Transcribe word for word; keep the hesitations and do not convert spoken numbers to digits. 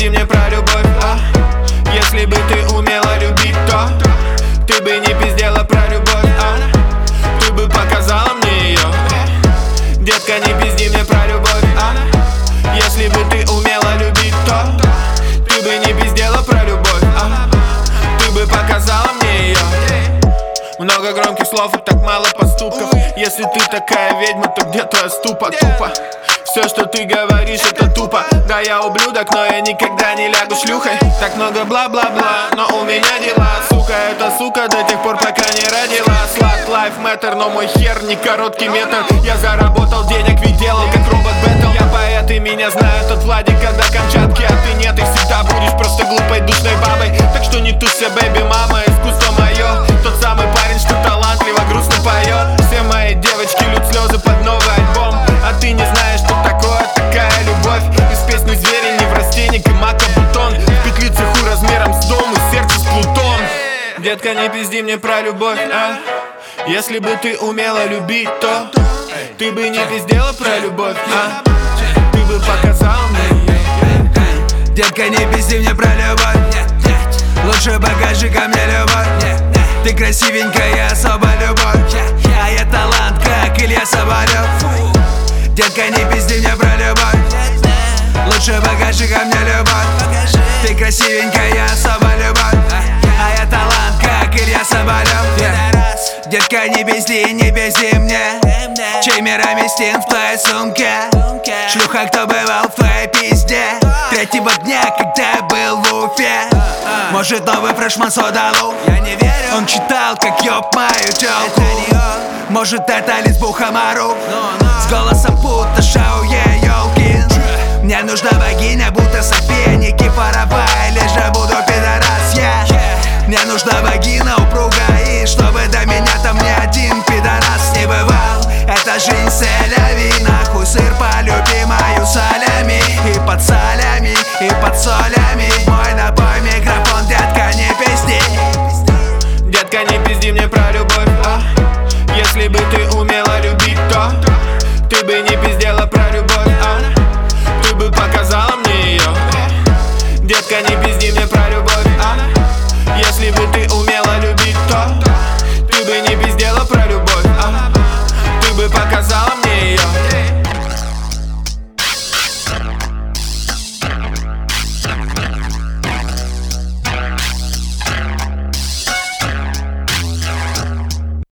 пизди мне про любовь, а? Если бы ты умела любить, то ты бы не пиздела про любовь, а? Ты бы показала мне ее. Детка, не пизди мне про любовь, а? Если бы ты умела любить, то ты бы не пиздела про любовь, а? Ты бы показала мне ее. Много громких слов и так мало поступков. Если ты такая ведьма, то где твоя ступа? Тупо. Все, что ты говоришь, это тупо. Да, я ублюдок, но я никогда не лягу шлюхой. Так много бла-бла-бла, но у меня дела. Сука, это сука до тех пор, пока не родила. Slut life matter, но мой хер не короткий метр. Я заработал денег, ведь делал как робот бэтл. Я поэт и меня знают от Владика до Камчатки. А ты нет, и всегда будешь просто глупой душной бабой. Так что не тушься, бэби, мама, искусство мое. Тот самый парень, что талантливо, грустно поет. Все мои девочки льют слезы под новый альбом. А ты не знаешь, что такое такая любовь. Из песни звери не в растенник и мака бутон. В петлице хуй размером с дом и сердце с Плутон. Детка, не пизди мне про любовь, а? Если бы ты умела любить, то ты бы не пиздела про любовь, а? Ты бы показал мне. Детка, не пизди мне про любовь. Лучше покажи ко мне любовь. Ты красивенькая, особо любовь. А я талант, как Илья Соболев. Детка, не пизди мне про любовь. Лучше покажи ко мне любовь. Ты красивенькая, особо любовь. А я талант, как Илья Соболев. yeah. Детка, не пизди, не пизди мне. Чей мироместин в твоей сумке? Шлюха, кто бывал в твоей пизде? Третьего дня, когда я был в Уфе. Может, новый фрешман Содалу? Я не верю. Он читал, как ёб мою тёлку. Может, это лесбуха Мару? С голосом будто Шауе Ёлкин. Мне нужна богиня, будто София Никифорова. Или же буду пидорас, я yeah. Мне нужна вагина упругая, и чтобы до меня там ни один пидорас не бывал. Это жизнь селяви, нахуй сыр полюби мою солями. И под солями, и под солями. Мой напой микрофон, детка, не пизди. Детка, не пизди мне про любовь, а? Если бы ты умела любить, то ты бы не пиздела про любовь, а? Ты бы показала мне ее. Детка, не пизди мне про любовь, а? Если бы ты умела любить, то ты бы не пиздела про любовь, а? Ты бы показала